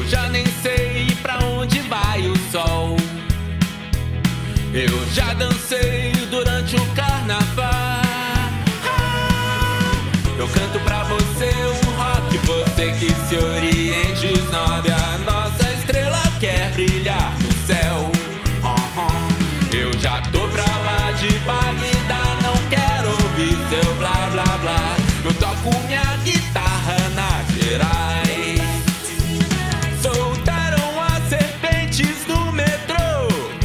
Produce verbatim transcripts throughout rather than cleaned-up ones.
já nem sei pra onde vai o sol. Eu já dancei durante o carnaval. Eu canto pra você um rock, você que se oriente, snob. A nossa estrela quer brilhar no céu. Uhum. Eu já tô pra lá de Bagdá, não quero ouvir seu blá blá blá. Eu toco minha guitarra nas Gerais. Soltaram as serpentes no metrô,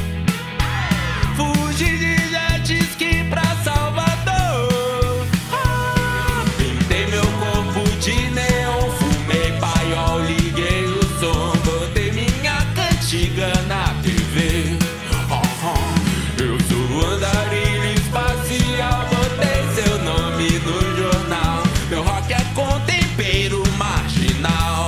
fugi de jet ski pra Salvador. Pintei meu corpo de neon, fumei paiol, liguei o som, botei minha cantiga na T V. Eu sou andarilho espacial, botei seu nome no jornal. Meu rock é com tempero marginal.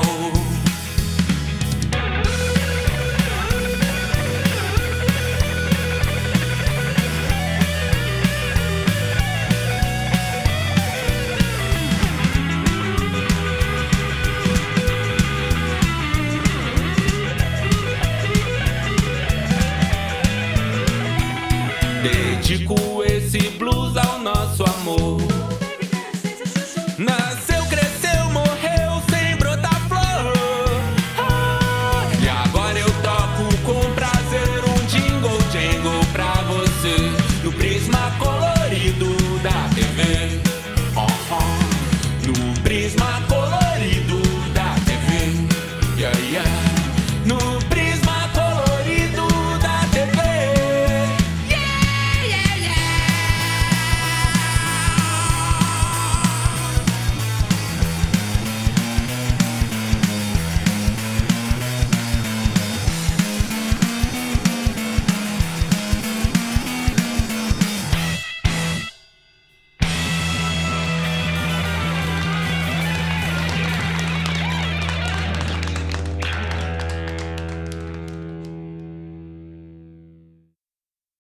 Dedico